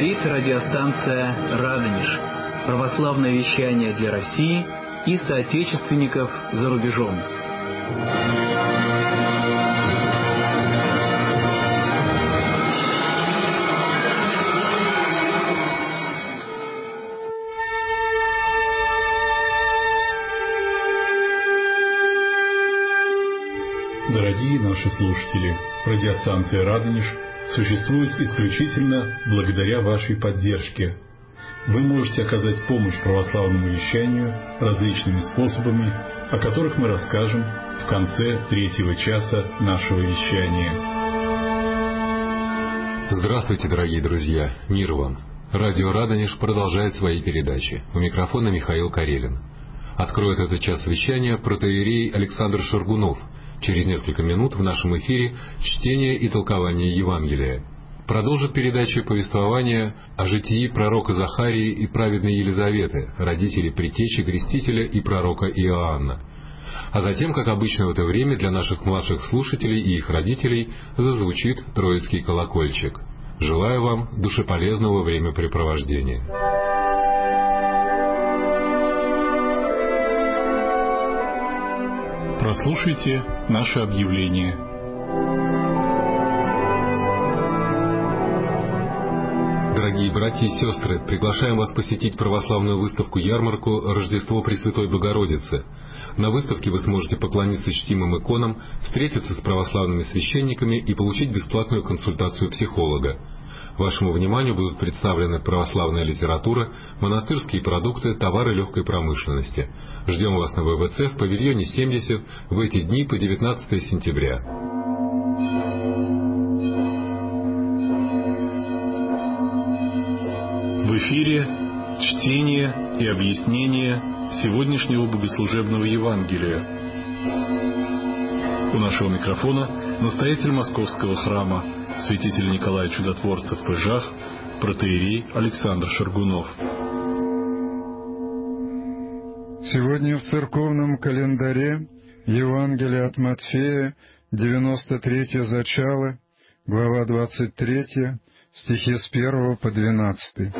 Говорит радиостанция «Радонеж». Православное вещание для России и соотечественников за рубежом. Дорогие наши слушатели, радиостанция «Радонеж» существует исключительно благодаря вашей поддержке. Вы можете оказать помощь православному вещанию различными способами, о которых мы расскажем в конце третьего часа нашего вещания. Здравствуйте, дорогие друзья! Мир вам! Радио «Радонеж» продолжает свои передачи. У микрофона Михаил Карелин. Откроет этот час вещания протоиерей Александр Шаргунов. Через несколько минут в нашем эфире чтение и толкование Евангелия. Продолжит передачу повествования о житии пророка Захарии и праведной Елизаветы, родителей предтечи Крестителя и пророка Иоанна. А затем, как обычно в это время, для наших младших слушателей и их родителей зазвучит Троицкий колокольчик. Желаю вам душеполезного времяпрепровождения. Прослушайте наше объявление. Дорогие братья и сестры, приглашаем вас посетить православную выставку-ярмарку «Рождество Пресвятой Богородицы». На выставке вы сможете поклониться чтимым иконам, встретиться с православными священниками и получить бесплатную консультацию психолога. Вашему вниманию будут представлены православная литература, монастырские продукты, товары легкой промышленности. Ждем вас на ВВЦ в павильоне 70 в эти дни по 19 сентября. В эфире чтение и объяснение сегодняшнего богослужебного Евангелия. У нашего микрофона настоятель Московского храма святитель Николай Чудотворцев в Пыжах, протоиерей Александр Шаргунов. Сегодня в церковном календаре Евангелие от Матфея, 93-е зачало, глава 23, стихи с 1 по 12.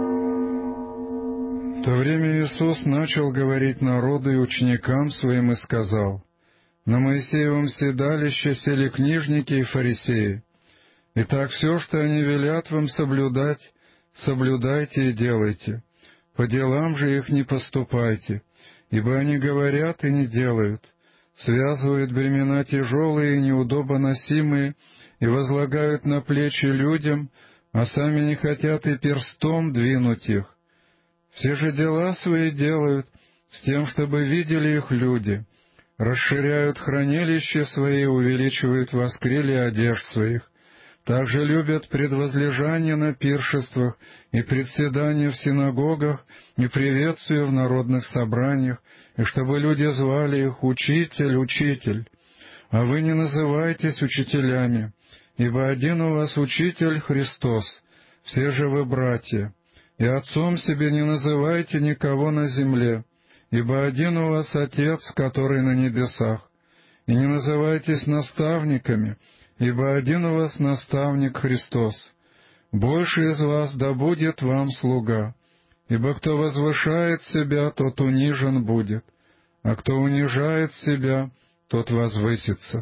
В то время Иисус начал говорить народу и ученикам своим и сказал: «На Моисеевом седалище сели книжники и фарисеи. Итак, все, что они велят вам соблюдать, соблюдайте и делайте. По делам же их не поступайте, ибо они говорят и не делают, связывают бремена тяжелые и неудобоносимые и возлагают на плечи людям, а сами не хотят и перстом двинуть их. Все же дела свои делают с тем, чтобы видели их люди, расширяют хранилища свои, увеличивают воскрели одежд своих. Также любят предвозлежание на пиршествах и председание в синагогах и приветствие в народных собраниях, и чтобы люди звали их «Учитель, Учитель». А вы не называйтесь учителями, ибо один у вас Учитель Христос, все же вы братья. И отцом себе не называйте никого на земле, ибо один у вас Отец, который на небесах. И не называйтесь наставниками, ибо один у вас наставник Христос. Больше из вас да будет вам слуга, ибо кто возвышает себя, тот унижен будет, а кто унижает себя, тот возвысится».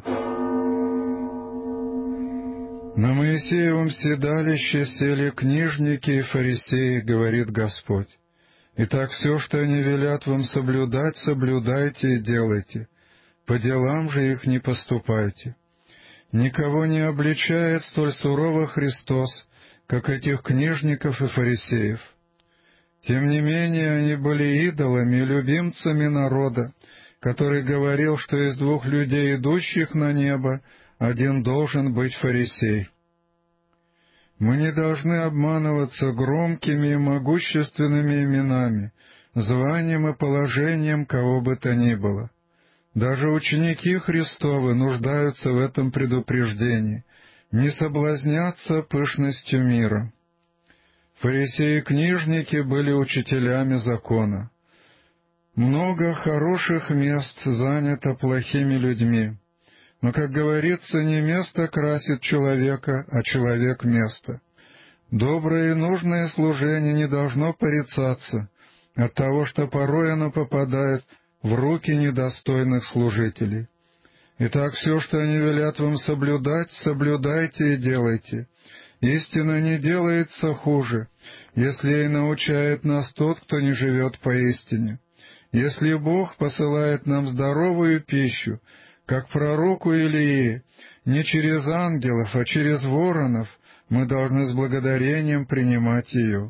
«На Моисеевом седалище сели книжники и фарисеи, говорит Господь. Итак, все, что они велят вам соблюдать, соблюдайте и делайте. По делам же их не поступайте. Никого не обличает столь сурово Христос, как этих книжников и фарисеев. Тем не менее, они были идолами и любимцами народа, который говорил, что из двух людей, идущих на небо, один должен быть фарисей. Мы не должны обманываться громкими и могущественными именами, званием и положением кого бы то ни было. Даже ученики Христовы нуждаются в этом предупреждении — не соблазняться пышностью мира. Фарисеи и книжники были учителями закона. Много хороших мест занято плохими людьми. Но, как говорится, не место красит человека, а человек место. Доброе и нужное служение не должно порицаться от того, что порой оно попадает в руки недостойных служителей. Итак, все, что они велят вам соблюдать, соблюдайте и делайте. Истина не делается хуже, если и научает нас тот, кто не живет поистине. Если Бог посылает нам здоровую пищу, как пророку Илии, не через ангелов, а через воронов, мы должны с благодарением принимать ее.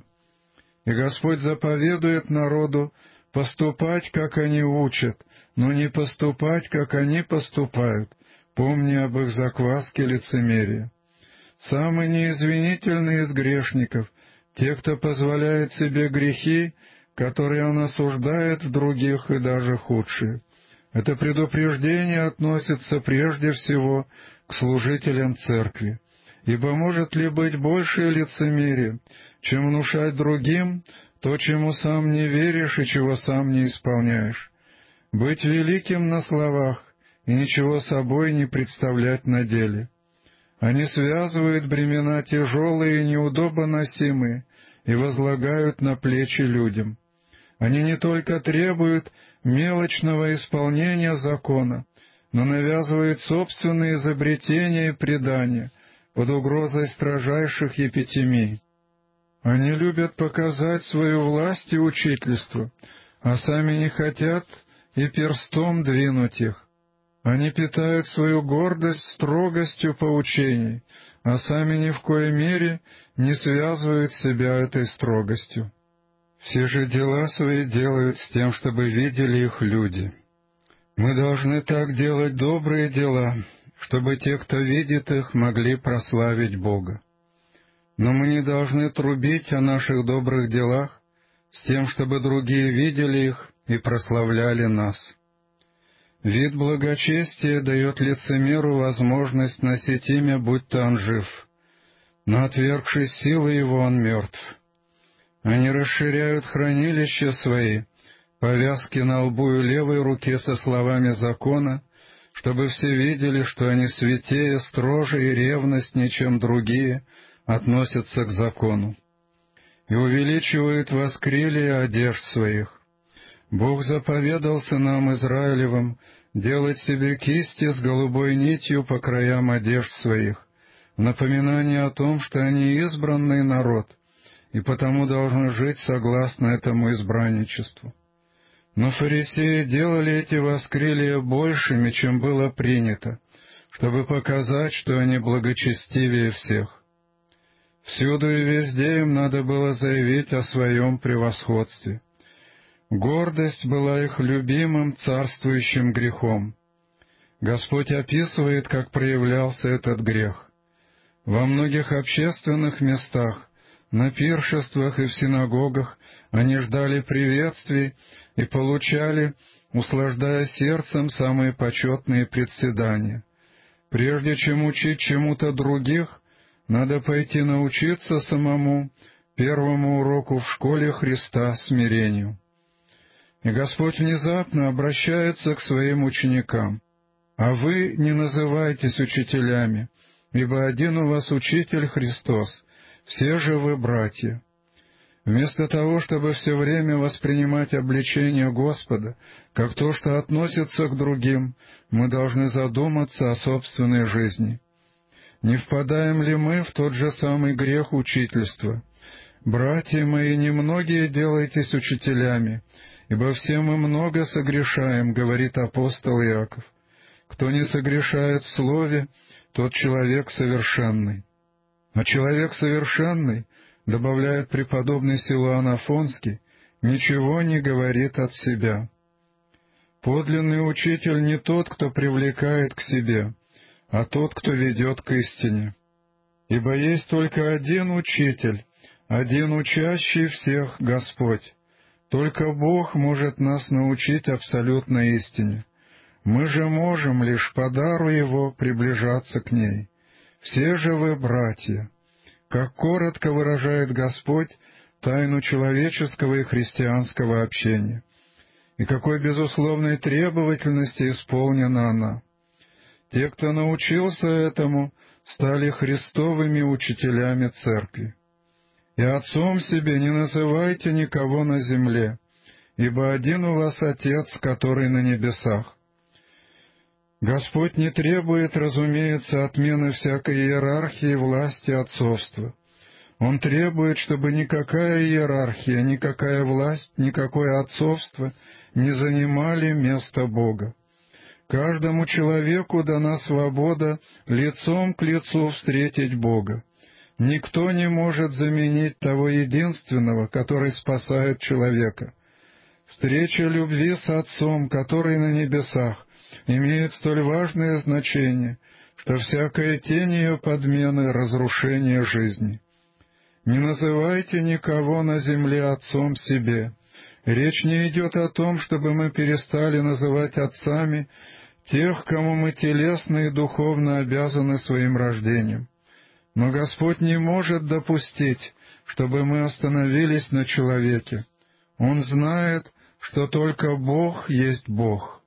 И Господь заповедует народу поступать, как они учат, но не поступать, как они поступают, помня об их закваске лицемерия. Самый неизвинительный из грешников — те, кто позволяет себе грехи, которые он осуждает в других и даже худшие. Это предупреждение относится прежде всего к служителям церкви. Ибо может ли быть большее лицемерие, чем внушать другим то, чему сам не веришь и чего сам не исполняешь? Быть великим на словах и ничего собой не представлять на деле. Они связывают бремена тяжелые и неудобоносимые и возлагают на плечи людям. Они не только требуют мелочного исполнения закона, но навязывают собственные изобретения и предания под угрозой строжайших епитемий. Они любят показать свою власть и учительство, а сами не хотят и перстом двинуть их. Они питают свою гордость строгостью поучений, а сами ни в коей мере не связывают себя этой строгостью. Все же дела свои делают с тем, чтобы видели их люди. Мы должны так делать добрые дела, чтобы те, кто видит их, могли прославить Бога. Но мы не должны трубить о наших добрых делах с тем, чтобы другие видели их и прославляли нас. Вид благочестия дает лицемеру возможность носить имя, будь то он жив, но, отвергшись силы его, он мертв. Они расширяют хранилища свои, повязки на лбу и левой руке со словами закона, чтобы все видели, что они святее, строже и ревностнее, чем другие, относятся к закону. И увеличивают воскрелие одежд своих. Бог заповедал сынам Израилевым делать себе кисти с голубой нитью по краям одежд своих, в напоминание о том, что они избранный народ, и потому должны жить согласно этому избранничеству. Но фарисеи делали эти воскрелия большими, чем было принято, чтобы показать, что они благочестивее всех. Всюду и везде им надо было заявить о своем превосходстве. Гордость была их любимым царствующим грехом. Господь описывает, как проявлялся этот грех. Во многих общественных местах, на пиршествах и в синагогах они ждали приветствий и получали, услаждая сердцем, самые почетные председания. Прежде чем учить чему-то других, надо пойти научиться самому первому уроку в школе Христа смирению. И Господь внезапно обращается к своим ученикам. «А вы не называйтесь учителями, ибо один у вас учитель Христос, все же вы братья». Вместо того, чтобы все время воспринимать обличение Господа как то, что относится к другим, мы должны задуматься о собственной жизни. Не впадаем ли мы в тот же самый грех учительства? «Братья мои, немногие делайтесь учителями, ибо все мы много согрешаем», — говорит апостол Иаков. «Кто не согрешает в слове, тот человек совершенный». А человек совершенный, добавляет преподобный Силуан Афонский, ничего не говорит от себя. Подлинный учитель не тот, кто привлекает к себе, а тот, кто ведет к истине. Ибо есть только один учитель, один учащий всех Господь. Только Бог может нас научить абсолютной истине. Мы же можем лишь по дару Его приближаться к ней. Все же вы братья. Как коротко выражает Господь тайну человеческого и христианского общения, и какой безусловной требовательности исполнена она. Те, кто научился этому, стали христовыми учителями Церкви. И отцом себе не называйте никого на земле, ибо один у вас Отец, который на небесах. Господь не требует, разумеется, отмены всякой иерархии власти отцовства. Он требует, чтобы никакая иерархия, никакая власть, никакое отцовство не занимали место Бога. Каждому человеку дана свобода лицом к лицу встретить Бога. Никто не может заменить того единственного, который спасает человека. Встреча любви с Отцом, который на небесах, имеет столь важное значение, что всякая тень ее подмены — разрушение жизни. Не называйте никого на земле отцом себе. Речь не идет о том, чтобы мы перестали называть отцами тех, кому мы телесно и духовно обязаны своим рождением. Но Господь не может допустить, чтобы мы остановились на человеке. Он знает, что только Бог есть Бог.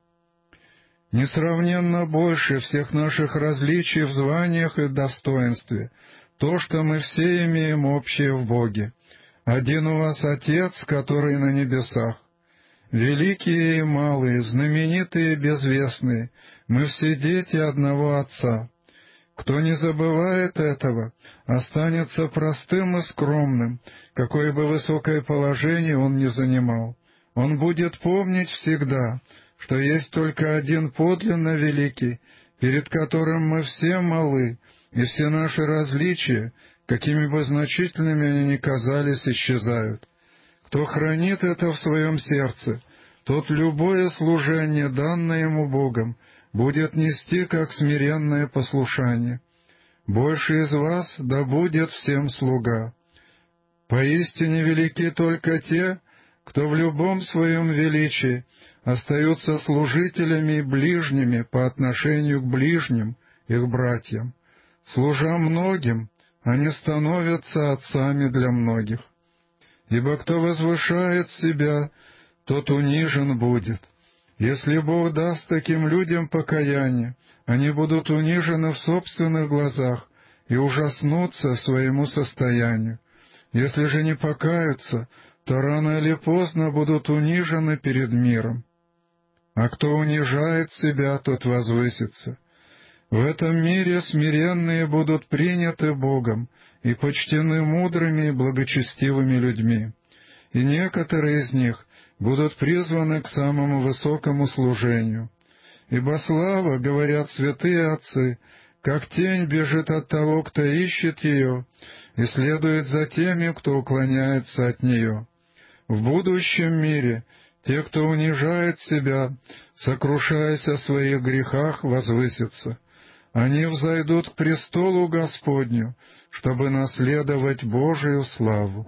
Несравненно больше всех наших различий в званиях и достоинстве то, что мы все имеем общее в Боге. Один у вас Отец, который на небесах. Великие и малые, знаменитые и безвестные, мы все дети одного Отца. Кто не забывает этого, останется простым и скромным, какое бы высокое положение он ни занимал. Он будет помнить всегда, что есть только один подлинно великий, перед которым мы все малы, и все наши различия, какими бы значительными они ни казались, исчезают. Кто хранит это в своем сердце, тот любое служение, данное ему Богом, будет нести как смиренное послушание. Больше из вас да будет всем слуга. Поистине велики только те, кто в любом своем величии остаются служителями и ближними по отношению к ближним, их братьям. Служа многим, они становятся отцами для многих. Ибо кто возвышает себя, тот унижен будет. Если Бог даст таким людям покаяние, они будут унижены в собственных глазах и ужаснутся своему состоянию. Если же не покаются, то рано или поздно будут унижены перед миром. А кто унижает себя, тот возвысится. В этом мире смиренные будут приняты Богом и почтены мудрыми и благочестивыми людьми, и некоторые из них будут призваны к самому высокому служению. Ибо слава, говорят святые отцы, как тень бежит от того, кто ищет ее, и следует за теми, кто уклоняется от нее. В будущем мире те, кто унижает себя, сокрушаясь о своих грехах, возвысятся. Они взойдут к престолу Господню, чтобы наследовать Божию славу.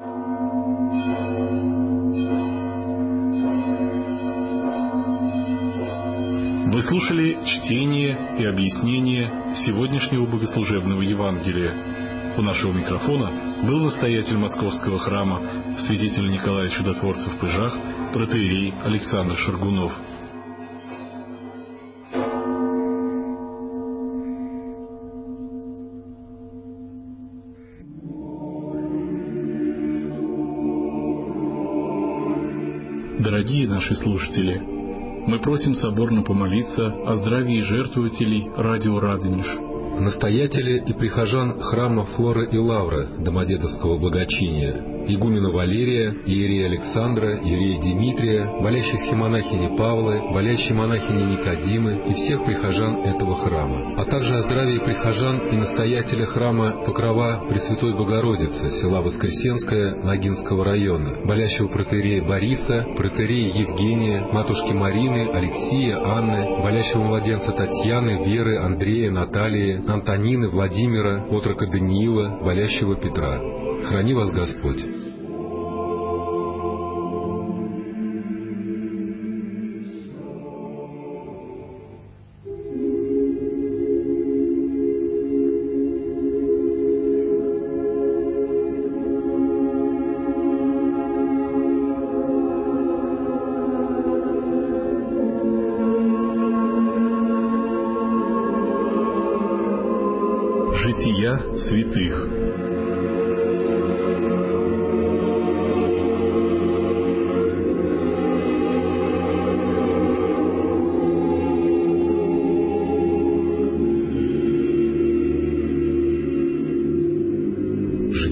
Вы слушали чтение и объяснение сегодняшнего богослужебного Евангелия. У нашего микрофона был настоятель Московского храма, святитель Николай Чудотворцев в Пыжах, протоиерей Александр Шаргунов. Дорогие наши слушатели, мы просим соборно помолиться о здравии жертвователей радио «Радонеж». Настоятеля и прихожан храма Флоры и Лавры Домодедовского благочиния, игумена Валерия, иерея Александра, иерея Дмитрия, болящей схемонахини Павлы, болящей монахини Никодимы и всех прихожан этого храма, а также о здравии прихожан и настоятеля храма Покрова Пресвятой Богородицы, села Воскресенское Ногинского района, болящего протоиерея Бориса, протоиерея Евгения, матушки Марины, Алексия, Анны, болящего младенца Татьяны, Веры, Андрея, Натальи, Антонины, Владимира, отрока Даниила, болящего Петра. Храни вас Господь. Жития святых.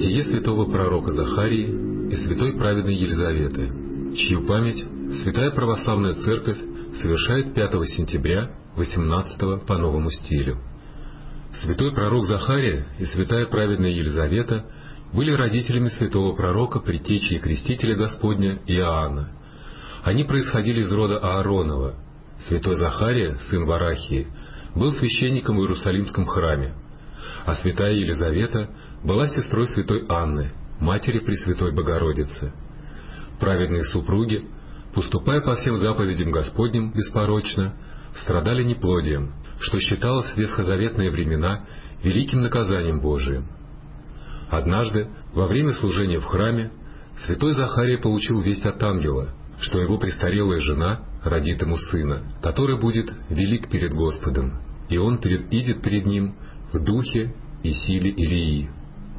Житие святого пророка Захарии и святой праведной Елизаветы, чью память Святая Православная Церковь совершает 5 сентября 18 по новому стилю. Святой пророк Захария и святая праведная Елизавета были родителями святого пророка, предтечи и крестителя Господня Иоанна. Они происходили из рода Ааронова. Святой Захария, сын Варахии, был священником в Иерусалимском храме, а святая Елизавета была сестрой святой Анны, матери Пресвятой Богородицы. Праведные супруги, поступая по всем заповедям Господним беспорочно, страдали неплодием, что считалось в ветхозаветные времена великим наказанием Божиим. Однажды, во время служения в храме, святой Захария получил весть от ангела, что его престарелая жена родит ему сына, который будет велик перед Господом, и он идет перед ним в духе и силе Илии.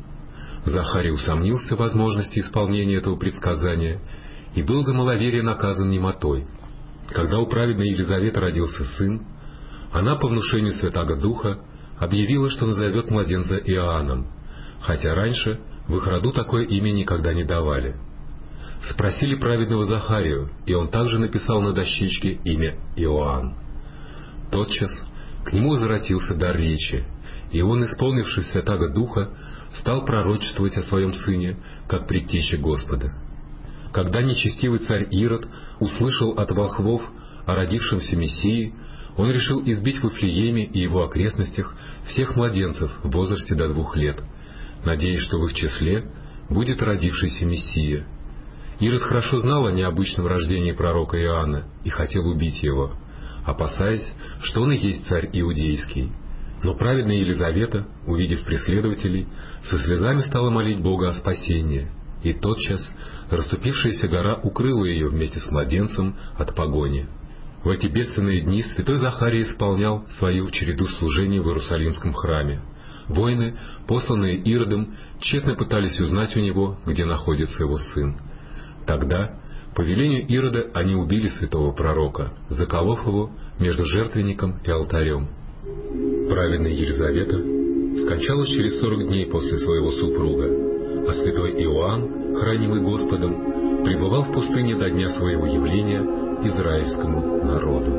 Захарий усомнился в возможности исполнения этого предсказания и был за маловерие наказан немотой. Когда у праведной Елизаветы родился сын, она по внушению Святаго Духа объявила, что назовет младенца Иоанном, хотя раньше в их роду такое имя никогда не давали. Спросили праведного Захарию, и он также написал на дощечке имя Иоанн. Тотчас к нему возвратился дар речи, и он, исполнившись Святаго Духа, стал пророчествовать о своем сыне, как предтече Господа. Когда нечестивый царь Ирод услышал от волхвов о родившемся Мессии, он решил избить в Вифлееме и его окрестностях всех младенцев в возрасте до 2 лет, надеясь, что в их числе будет родившийся Мессия. Ирод хорошо знал о необычном рождении пророка Иоанна и хотел убить его, опасаясь, что он и есть царь иудейский. Но праведная Елизавета, увидев преследователей, со слезами стала молить Бога о спасении, и тотчас расступившаяся гора укрыла ее вместе с младенцем от погони. В эти бедственные дни святой Захарий исполнял свою череду служений в Иерусалимском храме. Воины, посланные Иродом, тщетно пытались узнать у него, где находится его сын. Тогда, по велению Ирода, они убили святого пророка, заколов его между жертвенником и алтарем. Праведная Елизавета скончалась через 40 дней после своего супруга, а святой Иоанн, хранимый Господом, пребывал в пустыне до дня своего явления израильскому народу.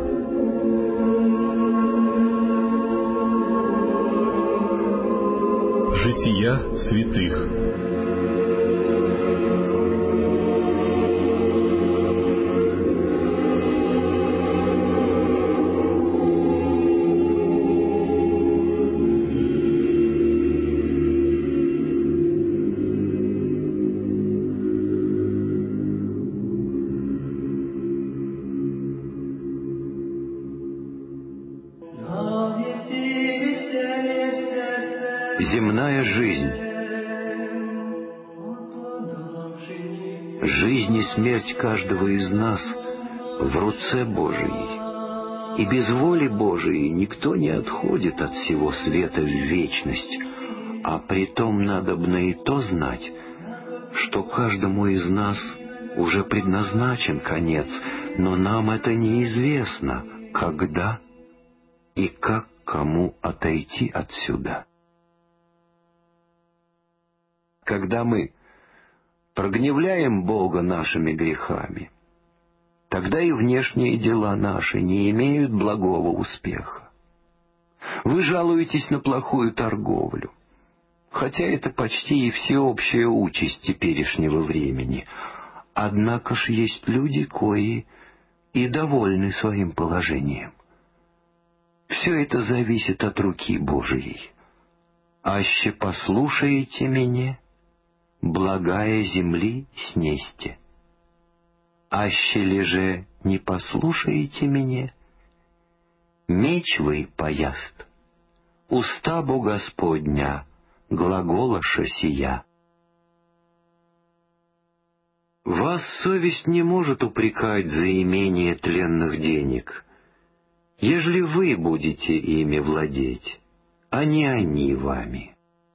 Жития святых. Земная жизнь. Жизнь и смерть каждого из нас в руце Божией. И без воли Божией никто не отходит от сего света в вечность. А притом надобно и то знать, что каждому из нас уже предназначен конец, но нам это неизвестно, когда и как кому отойти отсюда. Когда мы прогневляем Бога нашими грехами, тогда и внешние дела наши не имеют благого успеха. Вы жалуетесь на плохую торговлю, хотя это почти и всеобщая участь теперешнего времени. Однако ж есть люди, кои и довольны своим положением. Все это зависит от руки Божией. «Аще послушаете меня, благая земли снесте. Аще ли же не послушаете меня, меч вы пояст. Уста бо Господня глаголаша сия». Вас совесть не может упрекать за имение тленных денег, ежели вы будете ими владеть, а не они вами.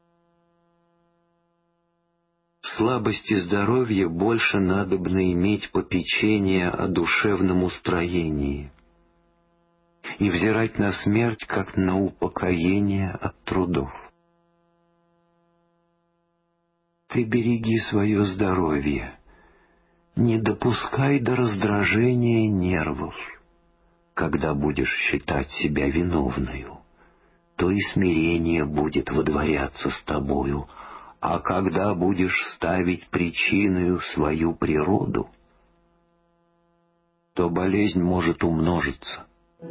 В слабости здоровья больше надобно иметь попечение о душевном устроении и взирать на смерть, как на упокоение от трудов. ты береги свое здоровье, не допускай до раздражения нервов. Когда будешь считать себя виновною, то и смирение будет водворяться с тобою, а когда будешь ставить причиною свою природу, то болезнь может умножиться.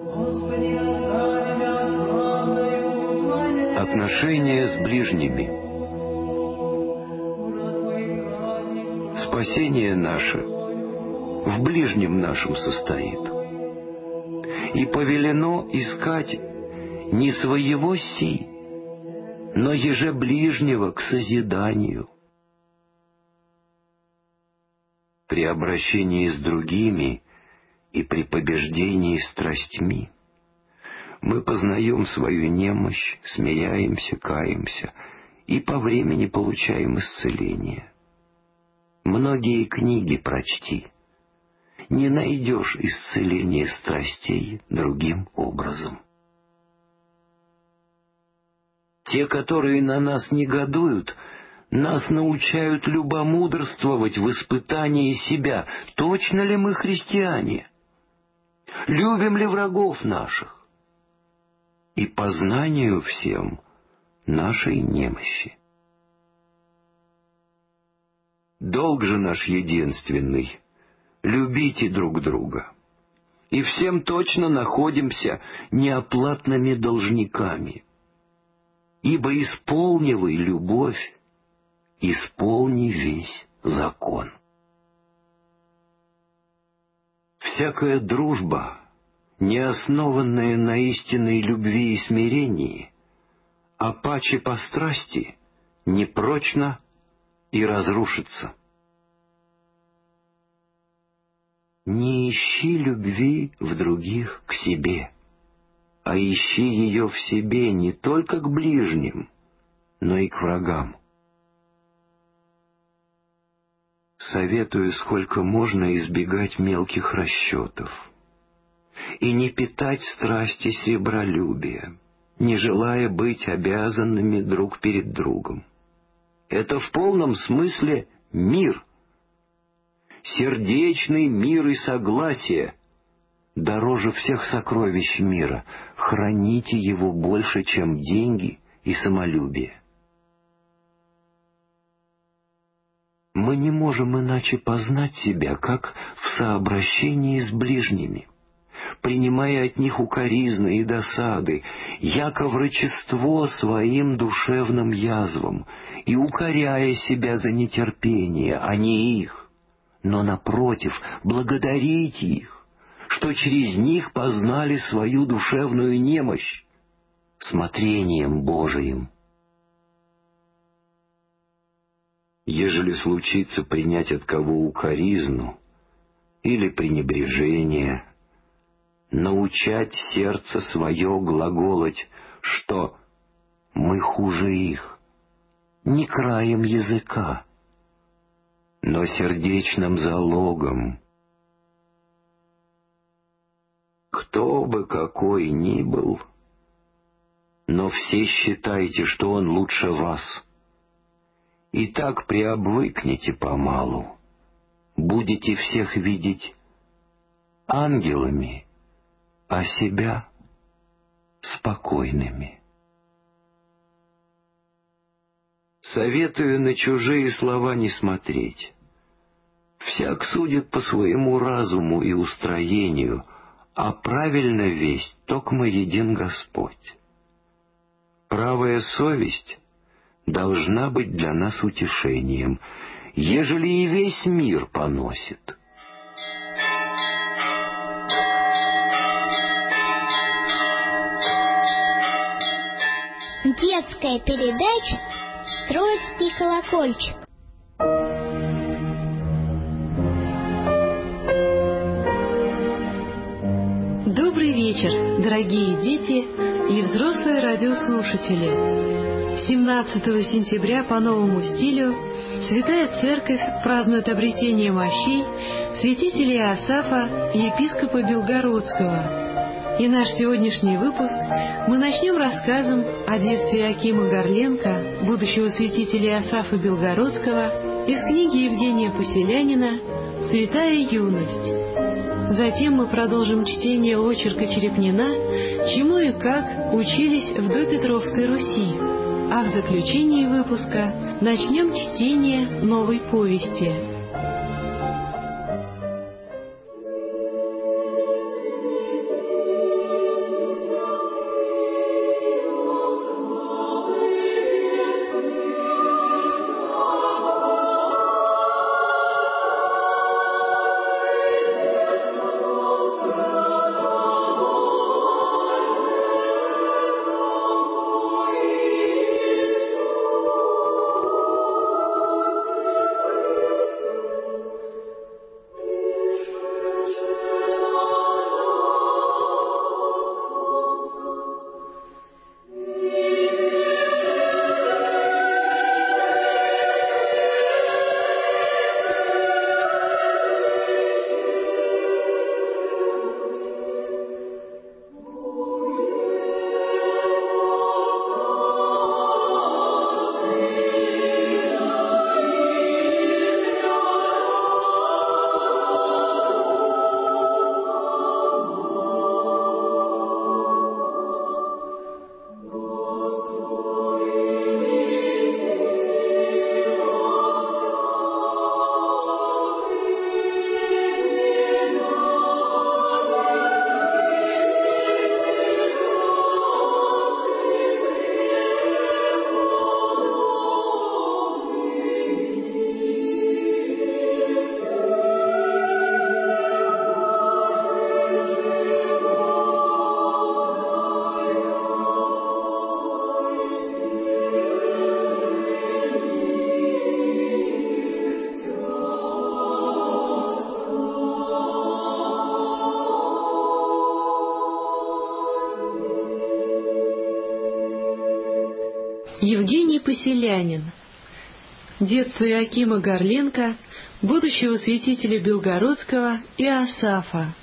Отношения с ближними. Спасение наше в ближнем нашем состоит. И повелено искать не своего си, но еже ближнего к созиданию. При обращении с другими и при побеждении страстьми мы познаем свою немощь, смиряемся, каемся и по времени получаем исцеление. Многие книги прочти, не найдешь исцеления страстей другим образом. Те, которые на нас негодуют, нас научают любомудрствовать в испытании себя. Точно ли мы христиане? Любим ли врагов наших? И познанию всем нашей немощи. Долг же наш единственный — любите друг друга. И всем точно находимся неоплатными должниками. Ибо исполнивай любовь, исполни весь закон. Всякая дружба, не основанная на истинной любви и смирении, а паче по страсти, непрочна и разрушится. Не ищи любви в других к себе, а ищи ее в себе не только к ближним, но и к врагам. Советую, сколько можно избегать мелких расчетов и не питать страсти себролюбия, не желая быть обязанными друг перед другом. Это в полном смысле мир, сердечный мир и согласие, дороже всех сокровищ мира. Храните его больше, чем деньги и самолюбие. Мы не можем иначе познать себя, как в сообращении с ближними, принимая от них укоризны и досады, яко врачество своим душевным язвам, и укоряя себя за нетерпение, а не их, но, напротив, благодарить их, что через них познали свою душевную немощь смотрением Божиим. Ежели случится принять от кого укоризну или пренебрежение, научать сердце свое глаголать, что мы хуже их, не краем языка, но сердечным залогом. Кто бы какой ни был, но все считайте, что он лучше вас. И так приобвыкнете помалу, будете всех видеть ангелами, а себя спокойными. Советую на чужие слова не смотреть. Всяк судит по своему разуму и устроению, а правильно весть токмо един Господь. Правая совесть должна быть для нас утешением, ежели и весь мир поносит. Детская передача «Троицкий колокольчик». Добрый вечер, дорогие дети и взрослые радиослушатели. 17 сентября по новому стилю Святая Церковь празднует обретение мощей святителя Иосафа и епископа Белгородского. И наш сегодняшний выпуск мы начнем рассказом о детстве Иоакима Горленко, будущего святителя Иосафа Белгородского, из книги Евгения Поселянина «Святая юность». Затем мы продолжим чтение очерка Черепнина «Чему и как учились в допетровской Руси», а в заключении выпуска начнем чтение новой повести. Евгений Поселянин. Детство Иоакима Горленко, будущего святителя Белгородского Иосафа.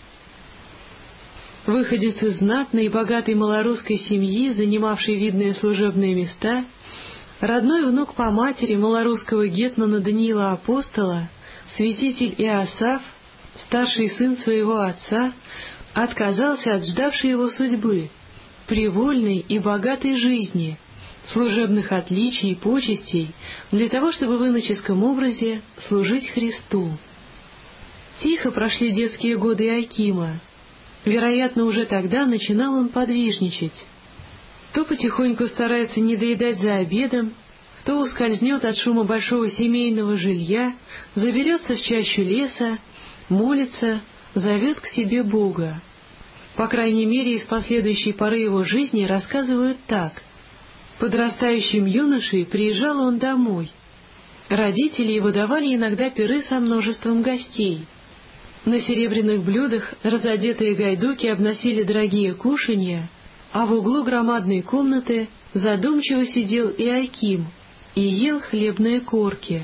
Выходец из знатной и богатой малорусской семьи, занимавшей видные служебные места, родной внук по матери малорусского гетмана Даниила Апостола, святитель Иосаф, старший сын своего отца, отказался от ждавшей его судьбы, привольной и богатой жизни, служебных отличий и почестей, для того, чтобы в иноческом образе служить Христу. Тихо прошли детские годы Иоакима. Вероятно, уже тогда начинал он подвижничать. То потихоньку старается не доедать за обедом, то ускользнет от шума большого семейного жилья, заберется в чащу леса, молится, зовет к себе Бога. По крайней мере, из последующей поры его жизни рассказывают так. Подрастающим юношей приезжал он домой. Родители его давали иногда пиры со множеством гостей. На серебряных блюдах разодетые гайдуки обносили дорогие кушанья, а в углу громадной комнаты задумчиво сидел Иоаким и ел хлебные корки.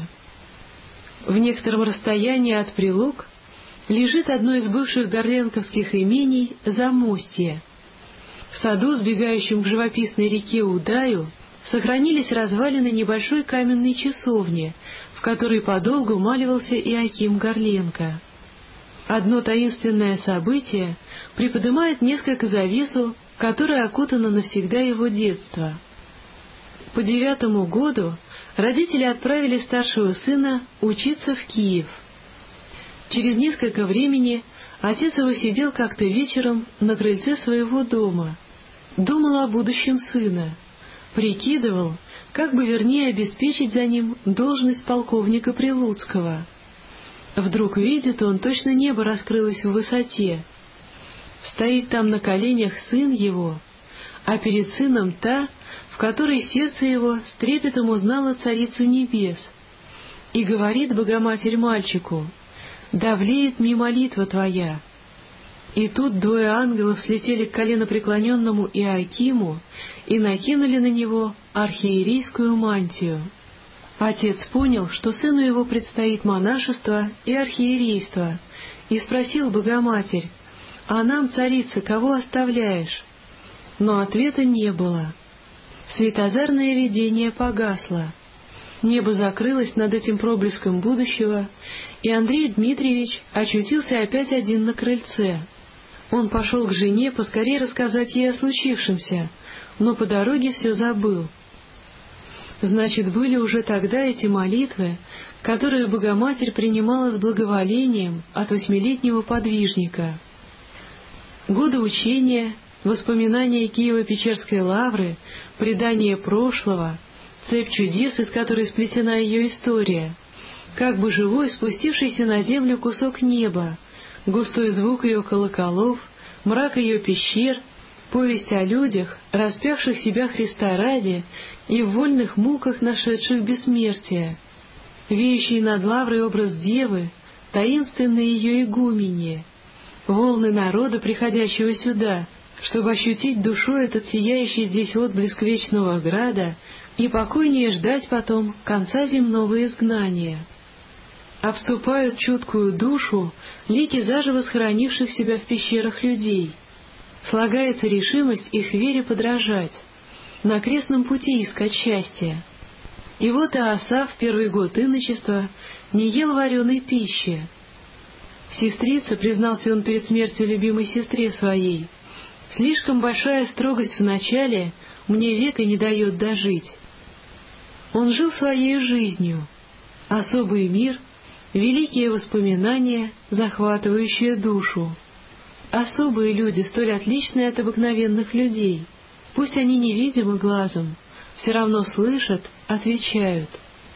В некотором расстоянии от Прилук лежит одно из бывших горленковских имений Замостье. В саду, сбегающем к живописной реке Удаю, сохранились развалины небольшой каменной часовни, в которой подолгу маливался Иоаким Горленко. Одно таинственное событие приподнимает несколько завесу, которая окутана навсегда его детство. По 9-му году родители отправили старшего сына учиться в Киев. Через несколько времени отец его сидел как-то вечером на крыльце своего дома, думал о будущем сына, прикидывал, как бы вернее обеспечить за ним должность полковника Прилуцкого. Вдруг видит он, точно небо раскрылось в высоте. Стоит там на коленях сын его, а перед сыном та, в которой сердце его с трепетом узнало Царицу Небес. И говорит Богоматерь мальчику: «Давлеет мне молитва твоя». И тут 2 ангелов слетели к коленопреклоненному Иоакиму и накинули на него архиерейскую мантию. Отец понял, что сыну его предстоит монашество и архиерейство, и спросил Богоматерь: «А нам, царица, кого оставляешь?» Но ответа не было. Светозарное видение погасло. Небо закрылось над этим проблеском будущего, и Андрей Дмитриевич очутился опять один на крыльце. Он пошел к жене поскорее рассказать ей о случившемся, но по дороге все забыл. Значит, были уже тогда эти молитвы, которые Богоматерь принимала с благоволением от 8-летнего подвижника. Годы учения, воспоминания Киево-Печерской лавры, предания прошлого, цепь чудес, из которой сплетена ее история, как бы живой спустившийся на землю кусок неба, густой звук ее колоколов, мрак ее пещер, повесть о людях, распявших себя Христа ради и в вольных муках нашедших бессмертие, веющий над лаврой образ Девы, таинственное ее игуменье, волны народа, приходящего сюда, чтобы ощутить душой этот сияющий здесь отблеск вечного града и покойнее ждать потом конца земного изгнания. Обступают чуткую душу лики заживо схоронивших себя в пещерах людей. Слагается решимость их вере подражать, на крестном пути искать счастье. И вот Иосаф в первый год иночества не ел вареной пищи. Сестрица, признался он перед смертью любимой сестре своей, слишком большая строгость вначале мне века не дает дожить. Он жил своей жизнью, особый мир, великие воспоминания, захватывающие душу. Особые люди, столь отличные от обыкновенных людей, пусть они невидимы глазом, все равно слышат, отвечают.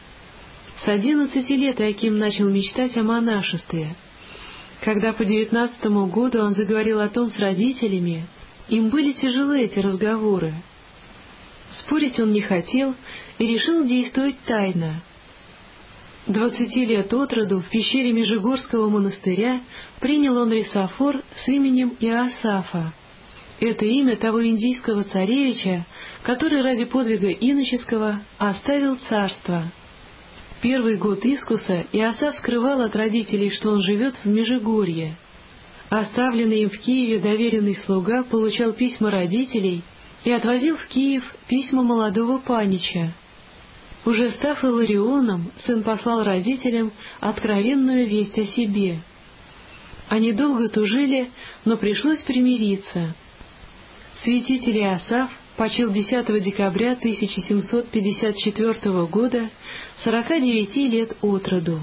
С 11 лет Иаким начал мечтать о монашестве. Когда по 19-му году он заговорил о том с родителями, им были тяжелы эти разговоры. Спорить он не хотел и решил действовать тайно. 20 лет от роду в пещере Межигорского монастыря принял он рисофор с именем Иосафа. Это имя того индийского царевича, который ради подвига иноческого оставил царство. Первый год искуса Иосаф скрывал от родителей, что он живет в Межигорье. Оставленный им в Киеве доверенный слуга получал письма родителей и отвозил в Киев письма молодого панича. Уже став Иларионом, сын послал родителям откровенную весть о себе. Они долго тужили, но пришлось примириться. Святитель Иосаф почил 10 декабря 1754 года, 49 лет от роду.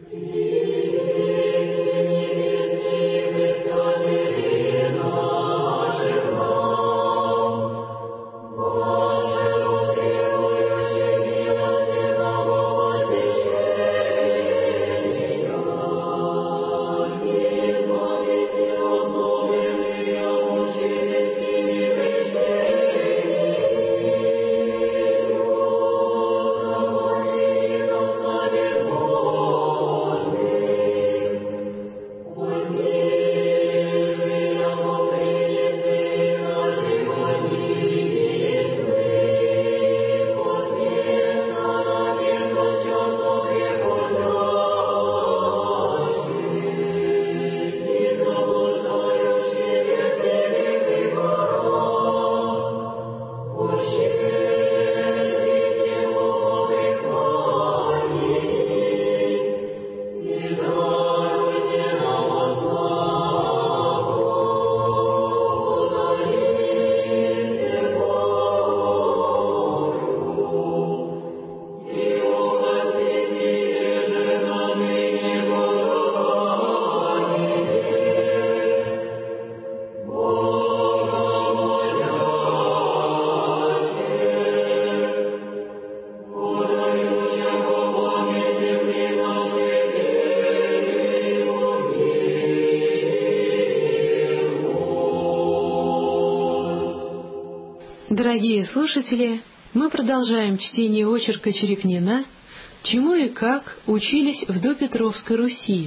Дорогие слушатели, мы продолжаем чтение очерка Черепнина «Чему и как учились в допетровской Руси».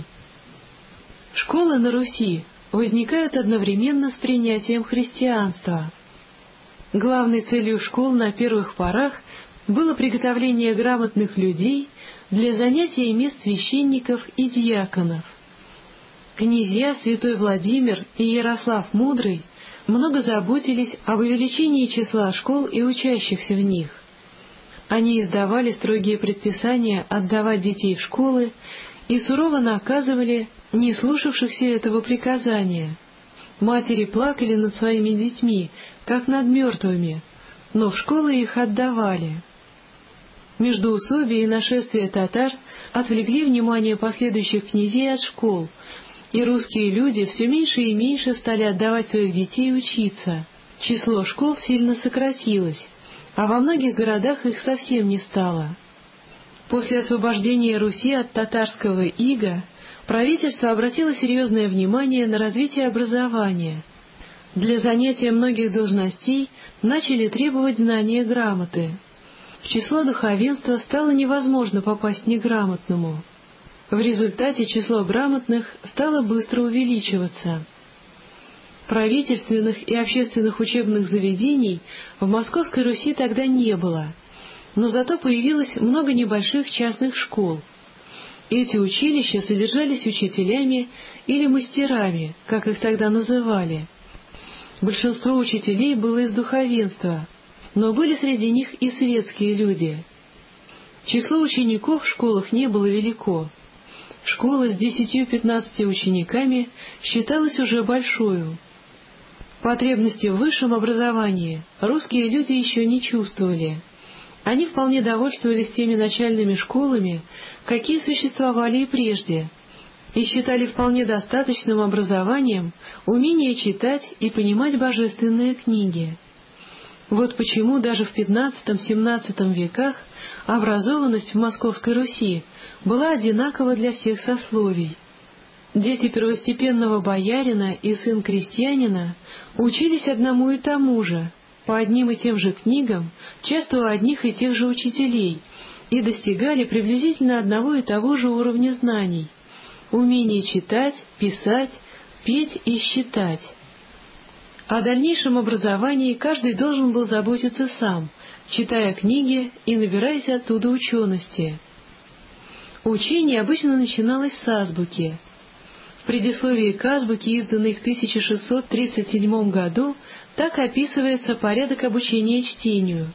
Школы на Руси возникают одновременно с принятием христианства. Главной целью школ на первых порах было приготовление грамотных людей для занятия мест священников и диаконов. Князья святой Владимир и Ярослав Мудрый много заботились об увеличении числа школ и учащихся в них. Они издавали строгие предписания отдавать детей в школы и сурово наказывали не слушавшихся этого приказания. Матери плакали над своими детьми, как над мертвыми, но в школы их отдавали. Междоусобие и нашествие татар отвлекли внимание последующих князей от школ, и русские люди все меньше и меньше стали отдавать своих детей учиться. Число школ сильно сократилось, а во многих городах их совсем не стало. После освобождения Руси от татарского ига правительство обратило серьезное внимание на развитие образования. Для занятия многих должностей начали требовать знания грамоты. В число духовенства стало невозможно попасть неграмотному. В результате число грамотных стало быстро увеличиваться. Правительственных и общественных учебных заведений в Московской Руси тогда не было, но зато появилось много небольших частных школ. Эти училища содержались учителями или мастерами, как их тогда называли. Большинство учителей было из духовенства, но были среди них и светские люди. Число учеников в школах не было велико. Школа с 10-15 учениками считалась уже большою. Потребности в высшем образовании русские люди еще не чувствовали. Они вполне довольствовались теми начальными школами, какие существовали и прежде, и считали вполне достаточным образованием умение читать и понимать божественные книги. Вот почему даже в XV-XVII веках образованность в Московской Руси была одинакова для всех сословий. Дети первостепенного боярина и сын крестьянина учились одному и тому же, по одним и тем же книгам, часто у одних и тех же учителей, и достигали приблизительно одного и того же уровня знаний — умения читать, писать, петь и считать. О дальнейшем образовании каждый должен был заботиться сам, читая книги и набираясь оттуда учености. Учение обычно начиналось с азбуки. В предисловии к азбуке, изданной в 1637 году, так описывается порядок обучения чтению.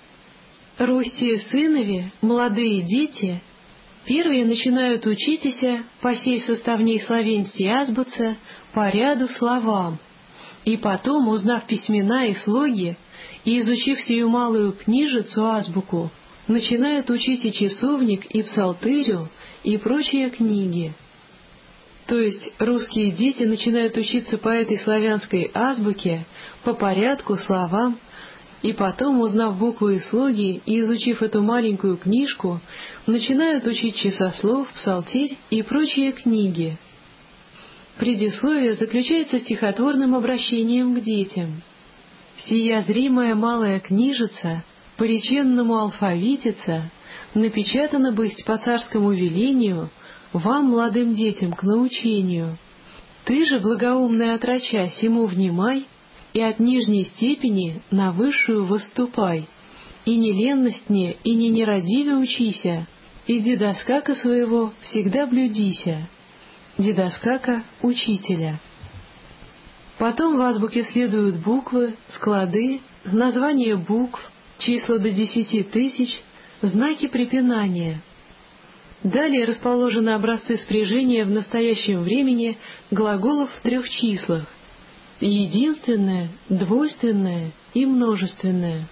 «Русти сынови, молодые дети, первые начинают учитися по сей составней словенсти азбуце, по ряду словам, и потом, узнав письмена и слоги, и изучив сию малую книжицу азбуку, начинают учить и часовник, и псалтырю, и прочие книги». То есть русские дети начинают учиться по этой славянской азбуке, по порядку, словам, и потом, узнав буквы и слоги и изучив эту маленькую книжку, начинают учить часослов, псалтирь и прочие книги. Предисловие заключается стихотворным обращением к детям. «Сия зримая малая книжица, по реченному алфавитица, напечатана бысть по царскому велению, вам, молодым детям, к научению. Ты же, благоумная отроча, сему внимай, и от нижней степени на высшую выступай, и не ленностне, и не нерадиве учися, и дедоскака своего всегда блюдися». Дедоскака учителя. Потом в азбуке следуют буквы, склады, названия букв, числа до 10 тысяч, знаки препинания. Далее расположены образцы спряжения в настоящем времени глаголов в 3 числах: единственное, двойственное и множественное.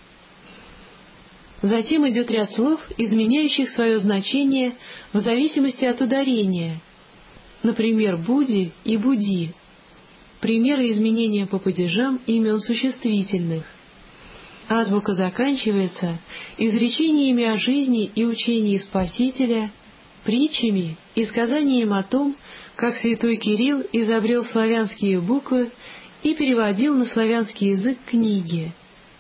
Затем идет ряд слов, изменяющих свое значение в зависимости от ударения. Например, «буди» и «буди». Примеры изменения по падежам имен существительных. Азбука заканчивается изречениями о жизни и учении Спасителя, притчами и сказанием о том, как святой Кирилл изобрел славянские буквы и переводил на славянский язык книги.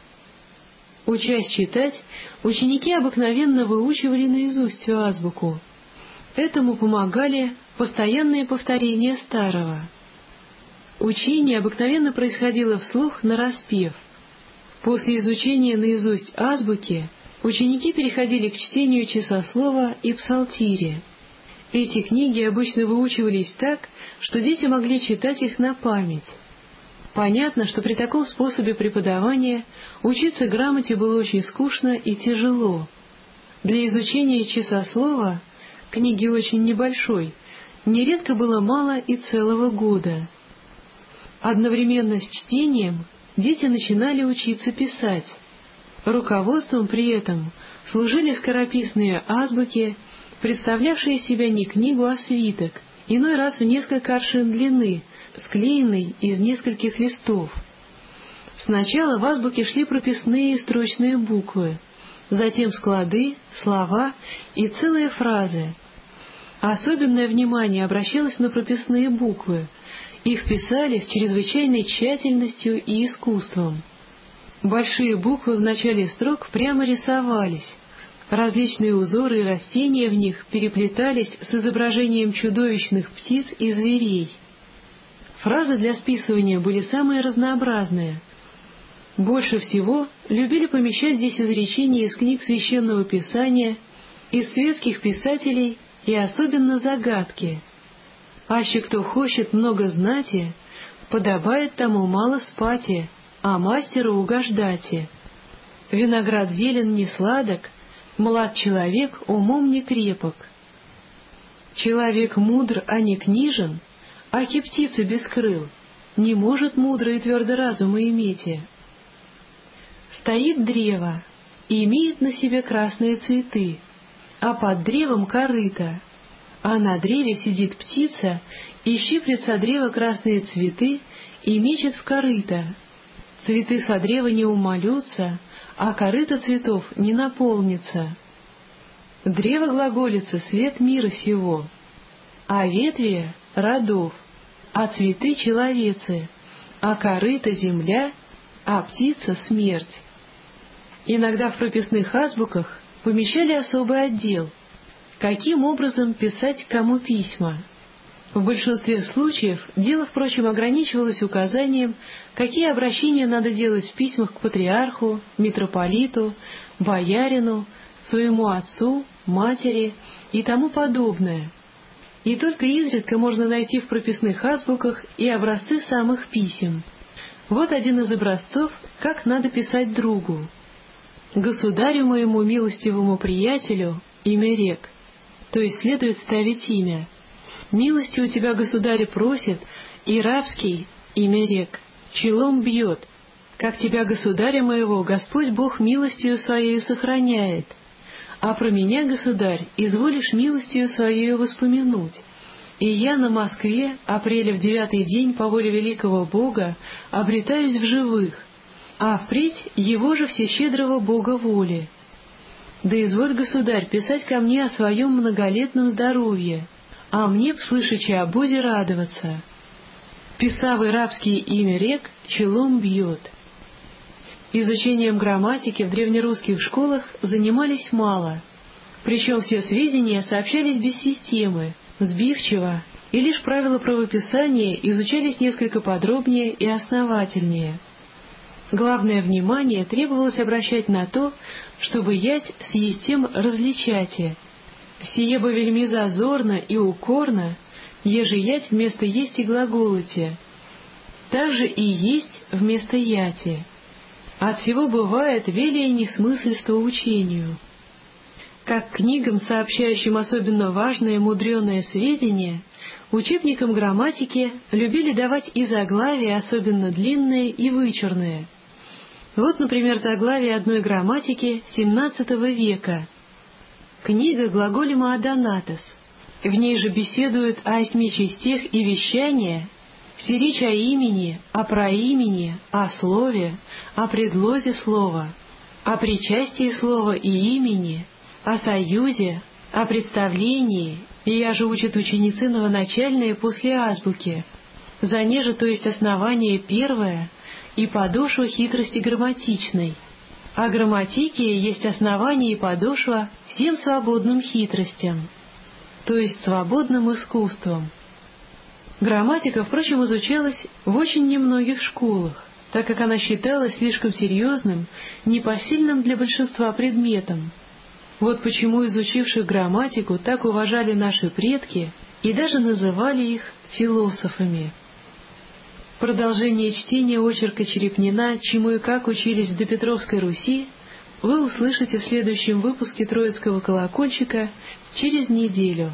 Учась читать, ученики обыкновенно выучивали наизусть всю азбуку. Этому помогали постоянные повторения старого. Учение обыкновенно происходило вслух нараспев. После изучения наизусть азбуки ученики переходили к чтению часослова и псалтири. Эти книги обычно выучивались так, что дети могли читать их на память. Понятно, что при таком способе преподавания учиться грамоте было очень скучно и тяжело. Для изучения часослова, книги очень небольшой, нередко было мало и целого года. Одновременно с чтением дети начинали учиться писать. Руководством при этом служили скорописные азбуки, представлявшие из себя не книгу, а свиток, иной раз в несколько аршин длины, склеенный из нескольких листов. Сначала в азбуке шли прописные и строчные буквы, затем склады, слова и целые фразы. Особенное внимание обращалось на прописные буквы. Их писали с чрезвычайной тщательностью и искусством. Большие буквы в начале строк прямо рисовались. Различные узоры и растения в них переплетались с изображением чудовищных птиц и зверей. Фразы для списывания были самые разнообразные. Больше всего любили помещать здесь изречения из книг Священного Писания, из светских писателей и особенно загадки. Аще кто хочет много знати, подобает тому мало спати, а мастеру угождати. Виноград зелен не сладок, млад человек умом не крепок. Человек мудр, а не книжен, аки птица без крыл, не может мудро и твердо разума иметь. Стоит древо, и имеет на себе красные цветы, а под древом корыто, а на древе сидит птица и щиплет со древа красные цветы и мечет в корыто. Цветы со древа не умолются, а корыто цветов не наполнится. Древо глаголица свет мира сего, а ветви — родов, а цветы — человецы, а корыто — земля, а птица — смерть. Иногда в прописных азбуках помещали особый отдел, каким образом писать кому письма. В большинстве случаев дело, впрочем, ограничивалось указанием, какие обращения надо делать в письмах к патриарху, митрополиту, боярину, своему отцу, матери и тому подобное. И только изредка можно найти в прописных азбуках и образцы самых писем. Вот один из образцов, как надо писать другу. «Государю моему милостивому приятелю имя рек», то есть следует ставить имя. «Милости у тебя, государь, просит, и рабский имя рек челом бьет, как тебя, государя моего, Господь Бог милостью своею сохраняет. А про меня, государь, изволишь милостью своею воспомянуть. И я на Москве, апреля в 9-й день по воле великого Бога, обретаюсь в живых, а впредь его же всещедрого Бога воли. Да изволь, государь, писать ко мне о своем многолетном здоровье, а мне, слышачи о Бозе, радоваться. Писавый рабский имя рек челом бьет». Изучением грамматики в древнерусских школах занимались мало, причем все сведения сообщались без системы, сбивчиво, и лишь правила правописания изучались несколько подробнее и основательнее. Главное внимание требовалось обращать на то, чтобы ять с естем различати. Сие бы вельми зазорно и укорно, еже ять вместо есть и глаголоте, также и есть вместо яти. От всего бывает велее несмысльство учению. Как книгам, сообщающим особенно важные мудреные сведения, учебникам грамматики любили давать и заглавия особенно длинные и вычурные. Вот, например, заглавие одной грамматики XVII века. Книга глаголема «Адонатос». В ней же беседуют о 8 частях и вещания, все речь о имени, о проимени, о слове, о предлозе слова, о причастии слова и имени, о союзе, о представлении, и я же учат ученицы новоначальные после азбуки. За неже, то есть основание первое, и подошва хитрости грамматичной. А грамматике есть основание и подошва всем свободным хитростям, то есть свободным искусством. Грамматика, впрочем, изучалась в очень немногих школах, так как она считалась слишком серьезным, непосильным для большинства предметом. Вот почему изучивших грамматику так уважали наши предки и даже называли их философами. Продолжение чтения очерка Черепнина, чему и как учились в допетровской Руси, вы услышите в следующем выпуске «Троицкого колокольчика» через неделю.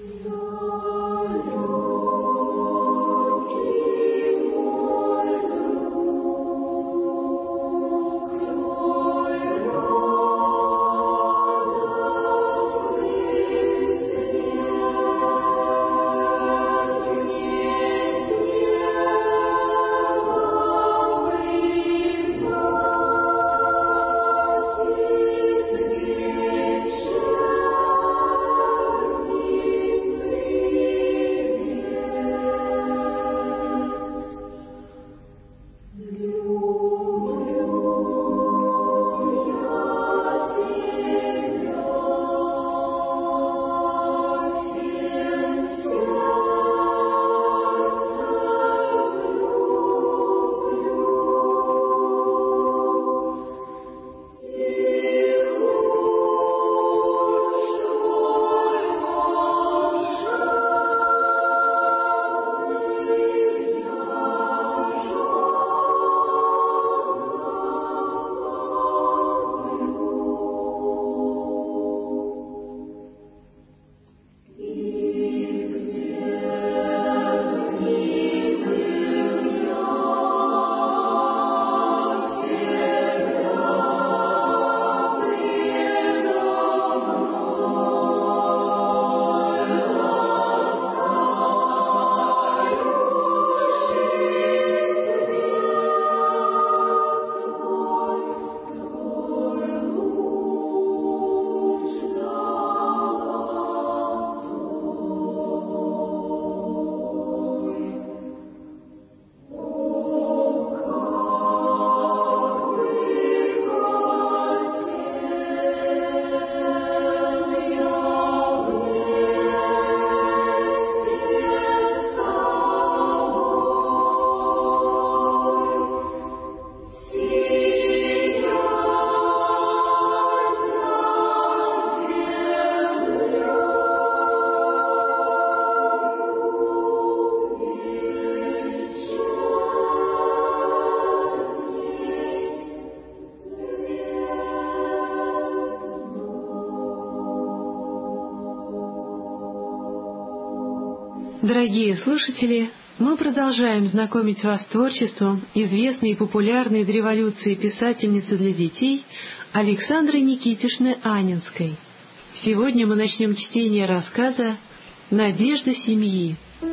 Дорогие слушатели, мы продолжаем знакомить вас с творчеством известной и популярной до революции писательницы для детей Александры Никитишны Анинской. Сегодня мы начнем чтение рассказа «Надежда семьи».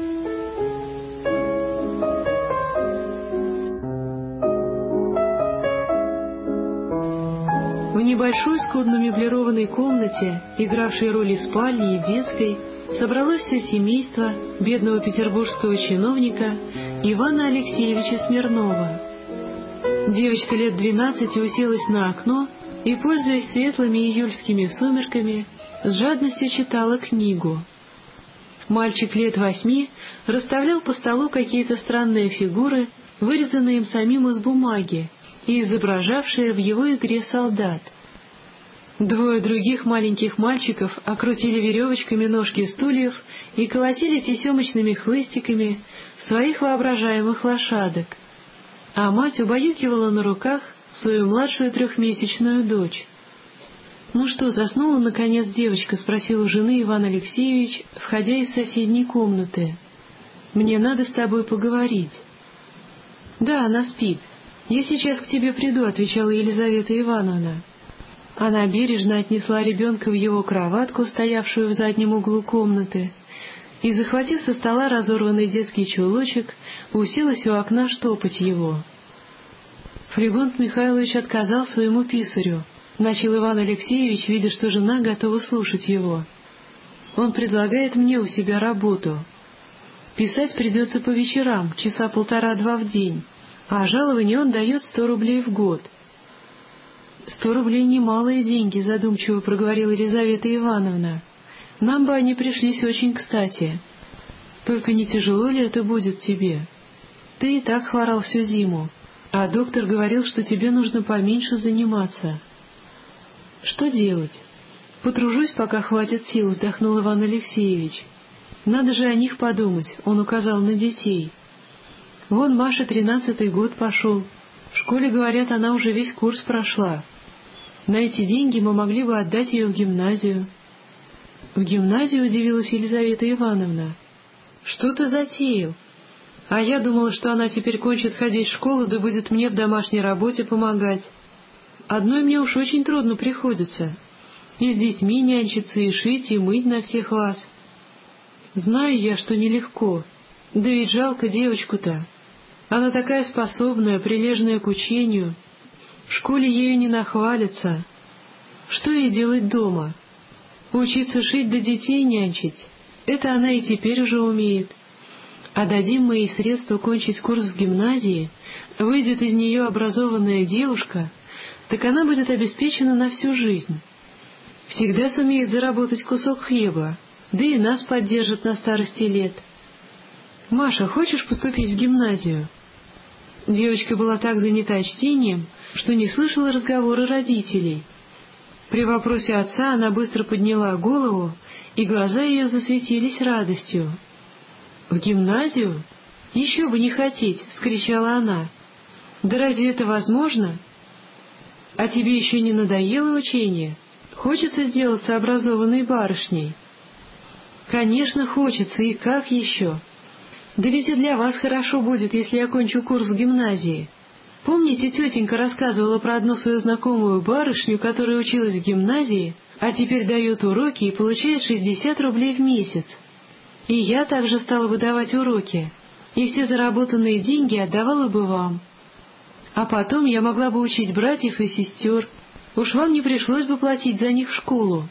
В небольшой скудно меблированной комнате, игравшей роли спальни и детской, собралось все семейство бедного петербургского чиновника Ивана Алексеевича Смирнова. Девочка лет 12 уселась на окно и, пользуясь светлыми июльскими сумерками, с жадностью читала книгу. Мальчик лет 8 расставлял по столу какие-то странные фигуры, вырезанные им самим из бумаги и изображавшие в его игре солдат. Двое других маленьких мальчиков окрутили веревочками ножки стульев и колотили тесемочными хлыстиками своих воображаемых лошадок, а мать убаюкивала на руках свою младшую 3-месячную дочь. «Ну что, заснула, наконец, девочка?» — спросил у жены Иван Алексеевич, входя из соседней комнаты. «Мне надо с тобой поговорить». «Да, она спит. Я сейчас к тебе приду», — отвечала Елизавета Ивановна. Она бережно отнесла ребенка в его кроватку, стоявшую в заднем углу комнаты, и, захватив со стола разорванный детский чулочек, уселась у окна штопать его. Флегонт Михайлович отказал своему писарю, начал Иван Алексеевич, видя, что жена готова слушать его. Он предлагает мне у себя работу. Писать придется по вечерам, часа 1,5-2 в день, а жалование он дает 100 рублей в год. 100 рублей — немалые деньги, задумчиво проговорила Елизавета Ивановна. Нам бы они пришлись очень кстати. Только не тяжело ли это будет тебе? Ты и так хворал всю зиму, а доктор говорил, что тебе нужно поменьше заниматься. Что делать? «Потружусь, пока хватит сил», — вздохнул Иван Алексеевич. «Надо же о них подумать», — он указал на детей. «Вон Маша 13-й год пошел. В школе, говорят, она уже весь курс прошла. На эти деньги мы могли бы отдать ее в гимназию». «В гимназию?» — удивилась Елизавета Ивановна. «Что ты затеял? А я думала, что она теперь кончит ходить в школу, да будет мне в домашней работе помогать. Одной мне уж очень трудно приходится. И с детьми нянчиться, и шить, и мыть на всех вас. Знаю я, что нелегко. Да ведь жалко девочку-то. Она такая способная, прилежная к учению. В школе ею не нахвалится. Что ей делать дома? Учиться шить да детей нянчить. Это она и теперь уже умеет. А дадим мы ей средства кончить курс в гимназии, выйдет из нее образованная девушка, так она будет обеспечена на всю жизнь. Всегда сумеет заработать кусок хлеба, да и нас поддержит на старости лет. Маша, хочешь поступить в гимназию?» Девочка была так занята чтением, что не слышала разговора родителей. При вопросе отца она быстро подняла голову, и глаза ее засветились радостью. «В гимназию? Еще бы не хотеть!» — вскричала она. «Да разве это возможно? А тебе еще не надоело учение? Хочется сделаться образованной барышней?» «Конечно, хочется, и как еще? Да ведь и для вас хорошо будет, если я кончу курс в гимназии. Помните, тетенька рассказывала про одну свою знакомую барышню, которая училась в гимназии, а теперь дает уроки и получает 60 рублей в месяц? И я также стала бы давать уроки, и все заработанные деньги отдавала бы вам. А потом я могла бы учить братьев и сестер, уж вам не пришлось бы платить за них в школу».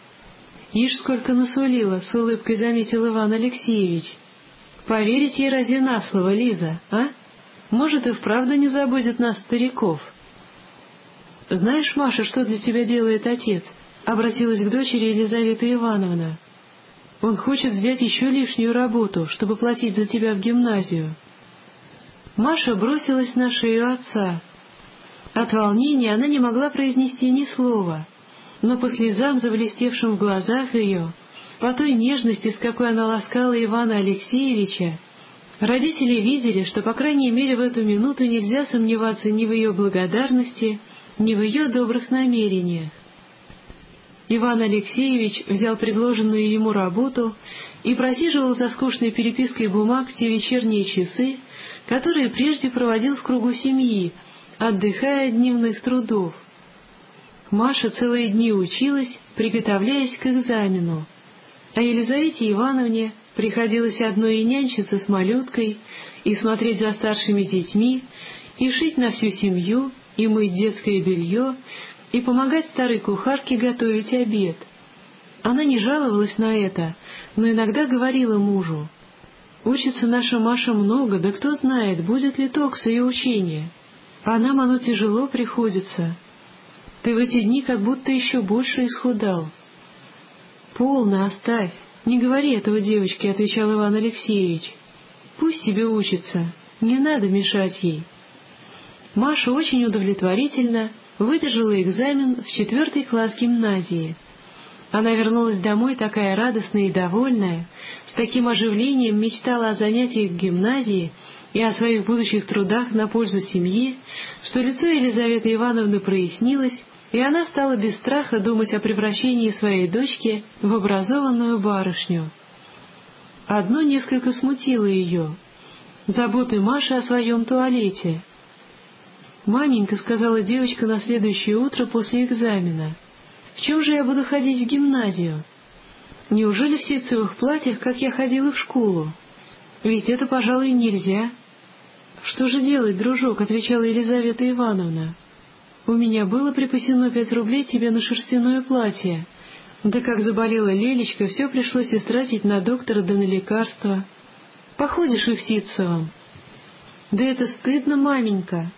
«Ишь, сколько насулила», — с улыбкой заметил Иван Алексеевич. «Поверить ей разве на слово, Лиза, а? Может, и вправду не забудет нас, стариков». «Знаешь, Маша, что для тебя делает отец?» — обратилась к дочери Елизавета Ивановна. «Он хочет взять еще лишнюю работу, чтобы платить за тебя в гимназию». Маша бросилась на шею отца. От волнения она не могла произнести ни слова, но по слезам, заблестевшим в глазах ее, по той нежности, с какой она ласкала Ивана Алексеевича, родители видели, что, по крайней мере, в эту минуту нельзя сомневаться ни в ее благодарности, ни в ее добрых намерениях. Иван Алексеевич взял предложенную ему работу и просиживал за скучной перепиской бумаг те вечерние часы, которые прежде проводил в кругу семьи, отдыхая от дневных трудов. Маша целые дни училась, приготовляясь к экзамену, а Елизавете Ивановне приходилось одной и нянчиться с малюткой, и смотреть за старшими детьми, и шить на всю семью, и мыть детское белье, и помогать старой кухарке готовить обед. Она не жаловалась на это, но иногда говорила мужу: «Учится наша Маша много, да кто знает, будет ли толк с ее учения. А нам оно тяжело приходится. Ты в эти дни как будто еще больше исхудал». «Полно, оставь, не говори этого девочке», — отвечал Иван Алексеевич. «Пусть себе учится, не надо мешать ей». Маша очень удовлетворительно выдержала экзамен в 4 класс гимназии. Она вернулась домой такая радостная и довольная, с таким оживлением мечтала о занятиях в гимназии и о своих будущих трудах на пользу семьи, что лицо Елизаветы Ивановны прояснилось, и она стала без страха думать о превращении своей дочки в образованную барышню. Одно несколько смутило ее — заботы Маши о своем туалете. «Маменька», — сказала девочка на следующее утро после экзамена, — «в чем же я буду ходить в гимназию? Неужели в ситцевых платьях, как я ходила в школу? Ведь это, пожалуй, нельзя». «Что же делать, дружок?» — отвечала Елизавета Ивановна. «У меня было припасено 5 рублей тебе на шерстяное платье. Да как заболела Лелечка, все пришлось истратить на доктора да на лекарства. Походишь и в ситцевом». «Да это стыдно, маменька».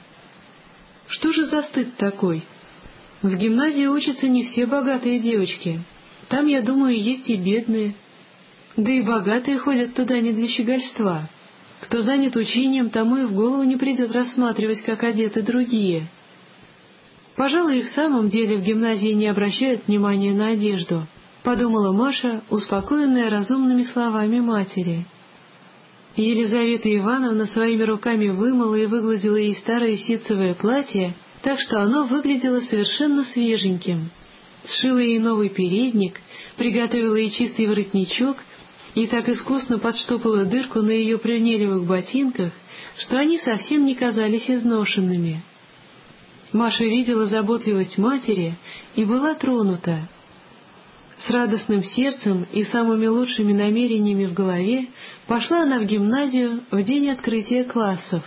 «Что же за стыд такой? В гимназии учатся не все богатые девочки. Там, я думаю, есть и бедные. Да и богатые ходят туда не для щегольства. Кто занят учением, тому и в голову не придет рассматривать, как одеты другие». Пожалуй, и в самом деле в гимназии не обращают внимания на одежду, подумала Маша, успокоенная разумными словами матери. Елизавета Ивановна своими руками вымыла и выгладила ей старое ситцевое платье, так что оно выглядело совершенно свеженьким. Сшила ей новый передник, приготовила ей чистый воротничок и так искусно подштопала дырку на ее прюнелевых ботинках, что они совсем не казались изношенными. Маша видела заботливость матери и была тронута. С радостным сердцем и самыми лучшими намерениями в голове пошла она в гимназию в день открытия классов.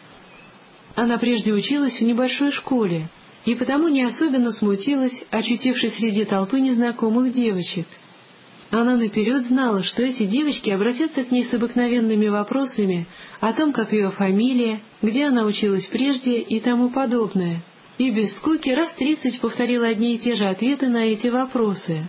Она прежде училась в небольшой школе и потому не особенно смутилась, очутившись среди толпы незнакомых девочек. Она наперед знала, что эти девочки обратятся к ней с обыкновенными вопросами о том, как ее фамилия, где она училась прежде и тому подобное, и без скуки раз 30 повторила одни и те же ответы на эти вопросы.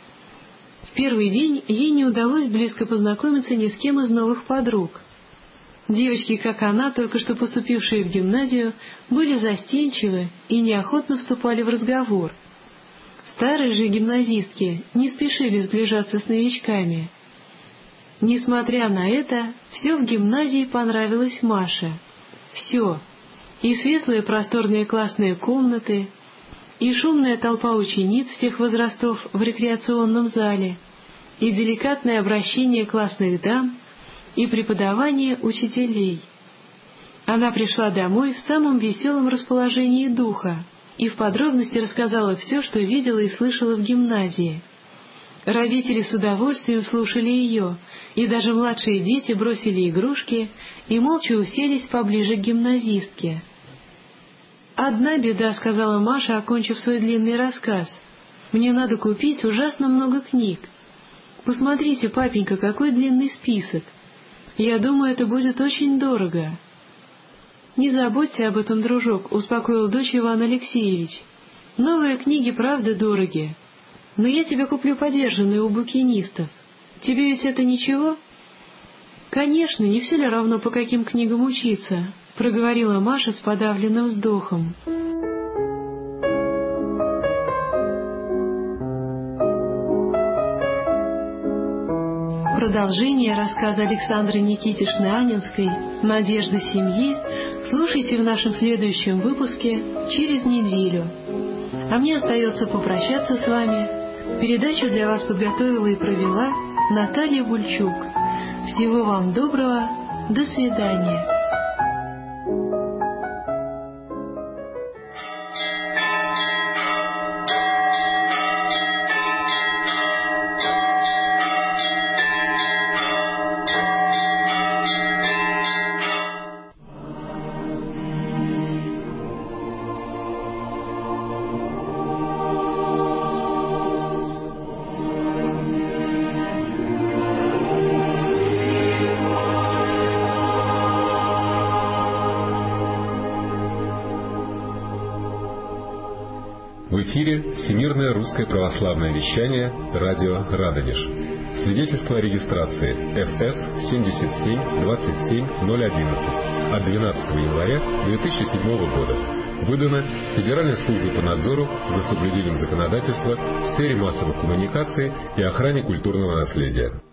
В первый день ей не удалось близко познакомиться ни с кем из новых подруг. Девочки, как она, только что поступившие в гимназию, были застенчивы и неохотно вступали в разговор. Старые же гимназистки не спешили сближаться с новичками. Несмотря на это, все в гимназии понравилось Маше. Все. И светлые просторные классные комнаты, и шумная толпа учениц всех возрастов в рекреационном зале, и деликатное обращение классных дам, и преподавание учителей. Она пришла домой в самом веселом расположении духа и в подробности рассказала все, что видела и слышала в гимназии. Родители с удовольствием слушали ее, и даже младшие дети бросили игрушки и молча уселись поближе к гимназистке. «Одна беда», — сказала Маша, окончив свой длинный рассказ. «Мне надо купить ужасно много книг. Посмотрите, папенька, какой длинный список. Я думаю, это будет очень дорого». «Не заботься об этом, дружок», — успокоил дочь Иван Алексеевич. «Новые книги, правда, дороги. Но я тебе куплю подержанные у букинистов. Тебе ведь это ничего?» «Конечно, не все ли равно, по каким книгам учиться?» — проговорила Маша с подавленным вздохом. Продолжение рассказа Александры Никитишны Анинской «Надежда семьи» слушайте в нашем следующем выпуске через неделю. А мне остается попрощаться с вами. Передачу для вас подготовила и провела Наталья Бульчук. Всего вам доброго. До свидания. В эфире Всемирное русское православное вещание радио Радонеж. Свидетельство о регистрации ФС 7727011 от 12 января 2007 года. Выдано Федеральной службой по надзору за соблюдением законодательства в сфере массовых коммуникаций и охране культурного наследия.